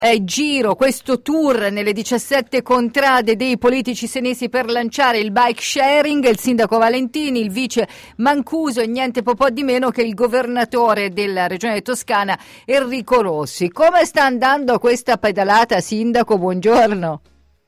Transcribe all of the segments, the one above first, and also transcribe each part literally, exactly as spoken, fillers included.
eh, giro, questo tour nelle diciassette contrade dei politici senesi per lanciare il bike sharing, il sindaco Valentini, il vice Mancuso e niente po' di meno che il governatore della regione toscana Enrico Rossi. Come sta andando questa pedalata, sindaco? Buongiorno.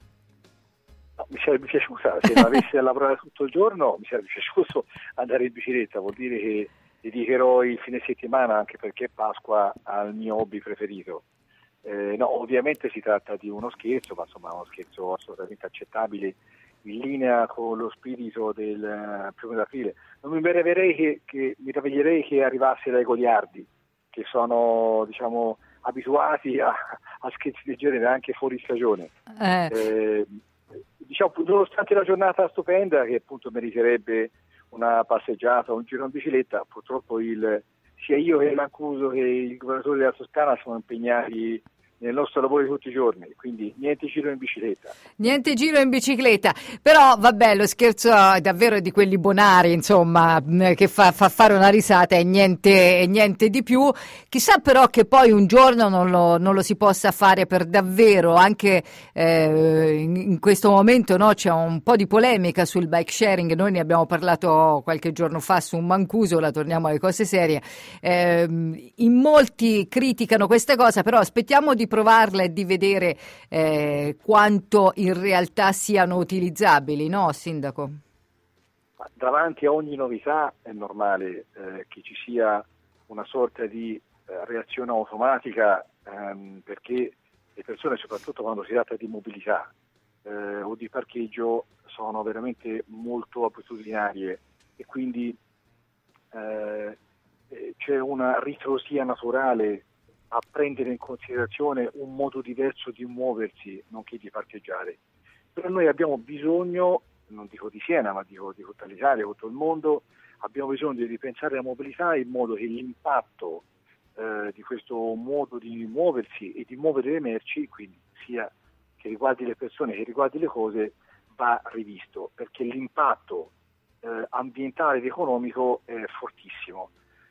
No, mi sarebbe piaciuta, se non avessi a lavorare tutto il giorno mi sarebbe piaciuto andare in bicicletta, vuol dire che dedicherò il fine settimana, anche perché Pasqua, al mio hobby preferito. Eh, no, ovviamente si tratta di uno scherzo, ma insomma uno scherzo assolutamente accettabile, in linea con lo spirito del uh, primo d'aprile. Non mi meraviglierei che, che, mi meraviglierei che arrivasse dai goliardi, che sono, diciamo, abituati a, a scherzi del genere anche fuori stagione. Eh. Eh, diciamo, nonostante la giornata stupenda, che appunto meriterebbe una passeggiata o un giro in bicicletta, purtroppo il, sia io che Mancuso che il governatore della Toscana sono impegnati nel nostro lavoro di tutti i giorni, quindi niente giro in bicicletta. Niente giro in bicicletta, però vabbè, lo scherzo è davvero di quelli bonari, insomma, che fa, fa fare una risata e niente, e niente di più. Chissà però che poi un giorno non lo, non lo si possa fare per davvero, anche eh, in, in questo momento, no, c'è un po' di polemica sul bike sharing, noi ne abbiamo parlato qualche giorno fa su un Mancuso, ora torniamo alle cose serie. Eh, in molti criticano questa cosa, però aspettiamo di provarla e di vedere eh, quanto in realtà siano utilizzabili, no, sindaco? Davanti a ogni novità è normale eh, che ci sia una sorta di eh, reazione automatica, ehm, perché le persone, soprattutto quando si tratta di mobilità eh, o di parcheggio, sono veramente molto abitudinarie e quindi eh, c'è una ritrosia naturale a prendere in considerazione un modo diverso di muoversi, nonché di parcheggiare. Però noi abbiamo bisogno, non dico di Siena, ma dico di tutta l'Italia, tutto il mondo, abbiamo bisogno di ripensare la mobilità in modo che l'impatto eh, di questo modo di muoversi e di muovere le merci, quindi sia che riguardi le persone che riguardi le cose, va rivisto, perché l'impatto eh, ambientale ed economico è fortissimo.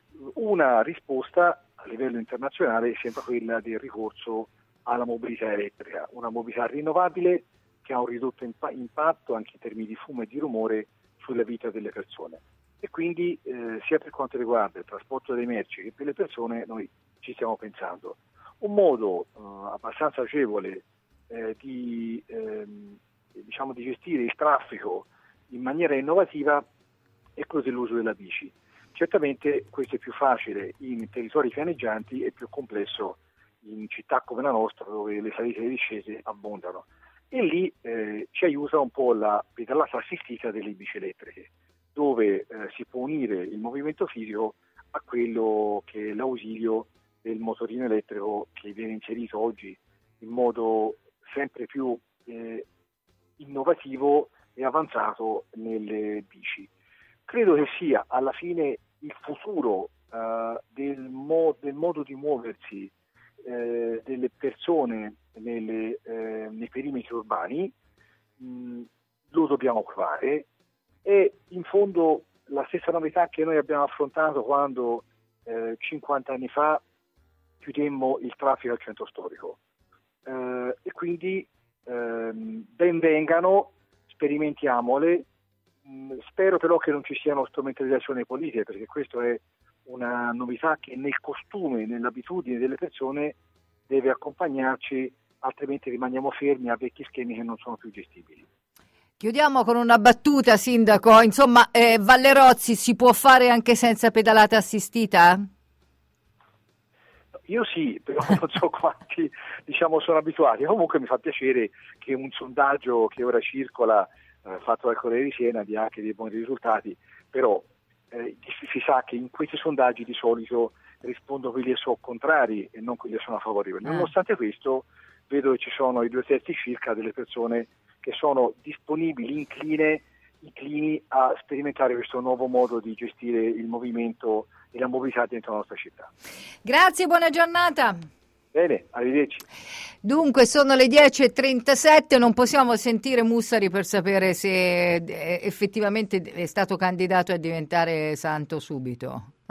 Una risposta a livello internazionale sembra quella del ricorso alla mobilità elettrica, una mobilità rinnovabile che ha un ridotto imp- impatto anche in termini di fumo e di rumore sulla vita delle persone. E quindi eh, sia per quanto riguarda il trasporto dei merci che per le persone noi ci stiamo pensando. Un modo eh, abbastanza agevole eh, di, ehm, diciamo, di gestire il traffico in maniera innovativa è quello dell'uso della bici. Certamente questo è più facile in territori pianeggianti e più complesso in città come la nostra, dove le salite e le discese abbondano. E lì eh, ci aiuta un po' la pedalata assistita delle bici elettriche, dove eh, si può unire il movimento fisico a quello che è l'ausilio del motorino elettrico che viene inserito oggi in modo sempre più eh, innovativo e avanzato nelle bici. Credo che sia alla fine il futuro uh, del, mo- del modo di muoversi eh, delle persone nelle, eh, nei perimetri urbani. Mh, lo dobbiamo provare. È in fondo la stessa novità che noi abbiamo affrontato quando eh, cinquanta anni fa chiudemmo il traffico al centro storico. Eh, e quindi ehm, ben vengano, sperimentiamole. Spero però che non ci siano strumentalizzazioni politiche, perché questo è una novità che nel costume, nell'abitudine delle persone deve accompagnarci, altrimenti rimaniamo fermi a vecchi schemi che non sono più gestibili. Chiudiamo con una battuta, sindaco. Insomma, eh, Vallerozzi si può fare anche senza pedalata assistita? Io sì, però non so quanti diciamo sono abituati. Comunque mi fa piacere che un sondaggio che ora circola Eh, fatto dal Corriere di Siena dia anche dei buoni risultati, però eh, si sa che in questi sondaggi di solito rispondono quelli che sono contrari e non quelli che sono favorevoli. Ah. Nonostante questo vedo che ci sono i due terzi circa delle persone che sono disponibili, incline, inclini a sperimentare questo nuovo modo di gestire il movimento e la mobilità dentro la nostra città. Grazie, buona giornata. Bene, arrivederci. Dunque sono le dieci e trentasette, non possiamo sentire Mussari per sapere se effettivamente è stato candidato a diventare santo subito.